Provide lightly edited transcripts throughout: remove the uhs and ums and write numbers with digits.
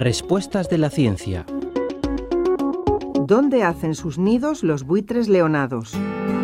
Respuestas de la ciencia. ¿Dónde hacen sus nidos los buitres leonados?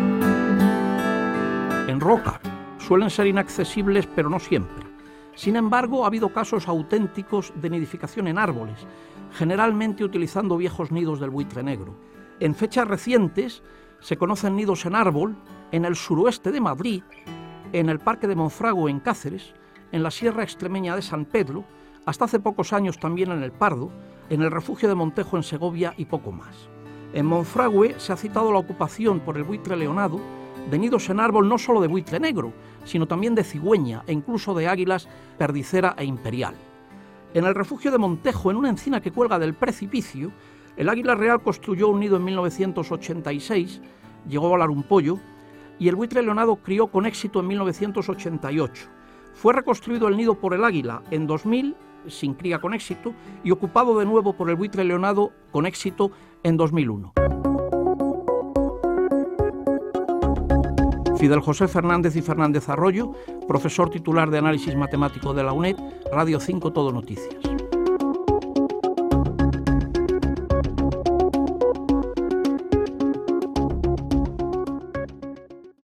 En roca. Suelen ser inaccesibles, pero no siempre. Sin embargo, ha habido casos auténticos de nidificación en árboles, generalmente utilizando viejos nidos del buitre negro. En fechas recientes se conocen nidos en árbol en el suroeste de Madrid, en el Parque de Monfragüe en Cáceres, en la Sierra Extremeña de San Pedro, hasta hace pocos años también en el Pardo, en el refugio de Montejo en Segovia y poco más. En Monfragüe se ha citado la ocupación por el buitre leonado de nidos en árbol no solo de buitre negro, sino también de cigüeña e incluso de águilas perdicera e imperial. En el refugio de Montejo, en una encina que cuelga del precipicio, el águila real construyó un nido en 1986, llegó a volar un pollo, y el buitre leonado crió con éxito en 1988. Fue reconstruido el nido por el águila en 2000, sin cría con éxito, y ocupado de nuevo por el buitre leonado con éxito en 2001. Fidel José Fernández y Fernández Arroyo, profesor titular de Análisis Matemático de la UNED, Radio 5 Todo Noticias.